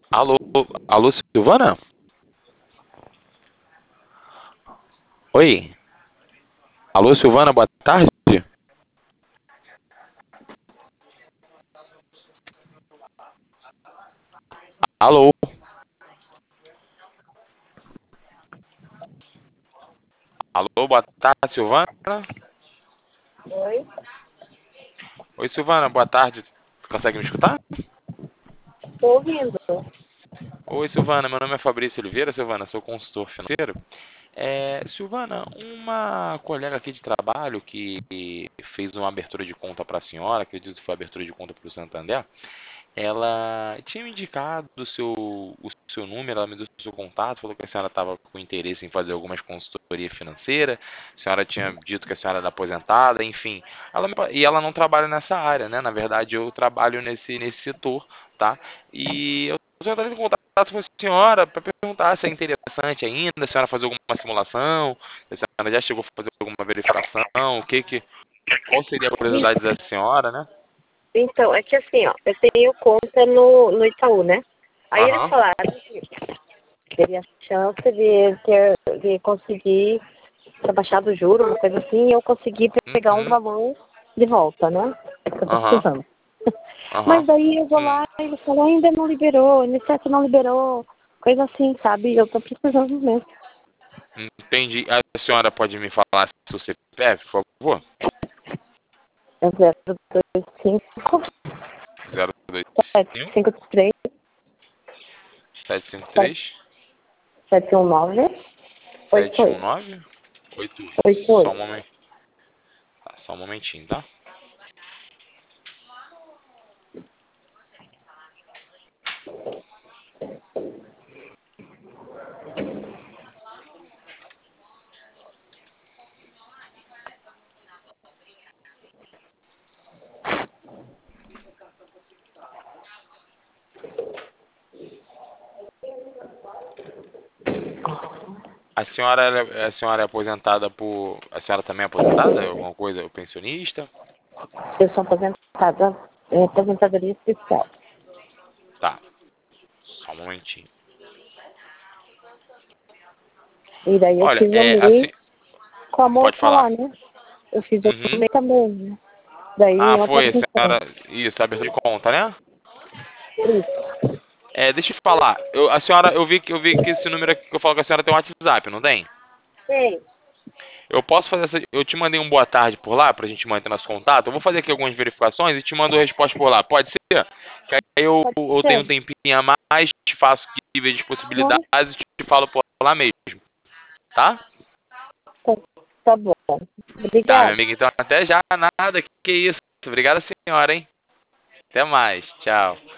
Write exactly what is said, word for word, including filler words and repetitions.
Alô, alô, Silvana? Oi. Alô, Silvana, boa tarde. Alô, alô, boa tarde, Silvana. Oi, Oi, Silvana, boa tarde. Consegue me escutar? tô ouvindo. Oi, Silvana, meu nome é Fabrício Oliveira, Silvana, sou consultor financeiro. É, Silvana, uma colega aqui de trabalho que fez uma abertura de conta para a senhora, acredito que foi abertura de conta para o Santander, ela tinha me indicado o seu, o seu número, ela me deu o seu contato, falou que a senhora estava com interesse em fazer algumas consultoria financeira, a senhora tinha dito que a senhora era aposentada, enfim. Ela me pa- e ela não trabalha nessa área, né? Na verdade, eu trabalho nesse, nesse setor, tá? E eu estou entrando em contato com a senhora para perguntar se é interessante ainda, se a senhora fazer alguma simulação, se a senhora já chegou a fazer alguma verificação, o que que, qual seria a curiosidade da senhora, né? Então, é que assim, ó, eu tenho conta no, no Itaú, né? Aí eles Aham. falaram que teria chance de, ter, de conseguir ter baixado o juro, uma coisa assim, e eu conseguir pegar um Uhum. valor de volta, né? É que eu tô Aham. precisando. Aham. Mas daí eu vou Hum, lá e eles falam, ainda não liberou, o I N S S não liberou, coisa assim, sabe? Eu tô precisando mesmo. entendi. A senhora pode me falar seu C P F, por favor? É zero dois cinco Zero dois sete cinco cinco três sete cinco sete três sete um nove oito sete um oito nove oito oito oito. Só um oito. momento, tá, só um momentinho, tá? A senhora, ela é- a senhora é aposentada por. A senhora também é aposentada? Alguma coisa? O pensionista? Eu sou aposentada, é, aposentadoria especial. Tá, só um momentinho. E daí eu Olha, fiz o é assim. MEI com a Pode moça lá, falar. né? Eu fiz o Uhum. MEI também, né? Daí Ah, em outra foi, a função. senhora. Isso, abertura de conta, né? Isso. É, deixa eu te falar. Eu, a senhora, eu vi que eu vi que esse número aqui que eu falo que a senhora tem um WhatsApp, não tem? Sim. Eu posso fazer essa. Eu te mandei um boa tarde por lá pra gente manter nosso contato. Eu vou fazer aqui algumas verificações e te mando a resposta por lá. Pode ser? Que aí eu, Pode eu tenho um ser. tempinho a mais, te faço aqui, vejo as Não, possibilidades e te falo por lá mesmo, tá? tá, tá bom. Tá, meu Obrigada. amigo. Então até já, nada. Que isso. Obrigado, senhora, hein? Até mais. Tchau.